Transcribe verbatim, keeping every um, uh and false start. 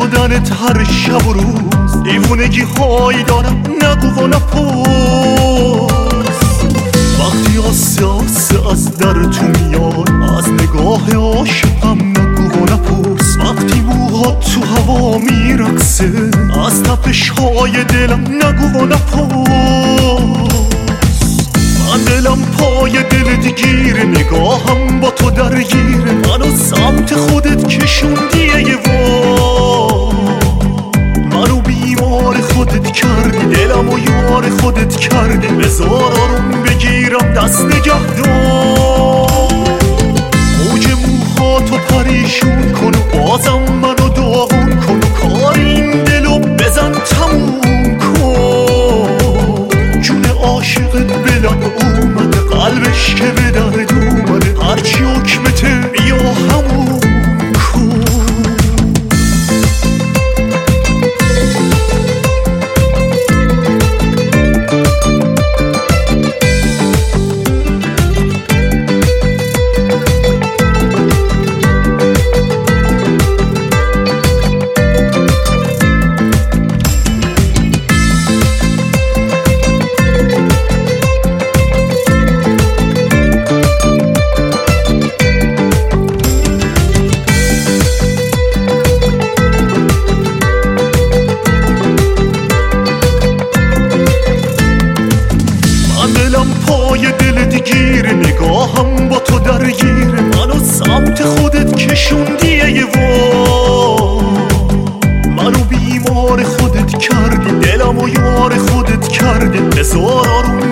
شدنت هر شب و روز دیوونگی هایی دارم نگو و نپرس. وقتی آسه آسه از در تو میاد از نگاه عاشقم نگو و نپرس. وقتی موهات تو هوا میرقصه از تپش های دلم نگو و نپرس. من دلم پای دلت گیره نگاهم با تو درگیره منو سمت خودت کشوندی یه وار. منو بیمار خودت کردی دلمو یار خودت کردی بذار آروم بگیرم دست نگهدار. موج موهاتو پریشون کن و بازم منو داغون کن و کار این دلو بزن تموم کن. جون عاشقت بلم اومده قلبش که به درد اومده هرچی حکمته بیا همون کن. پای دلت گیره نگاهم با تو درگیره منو سمت خودت کشوندی یه وار. منو بیمار خودت کردی دلمو یار خودت کردی بذار آروم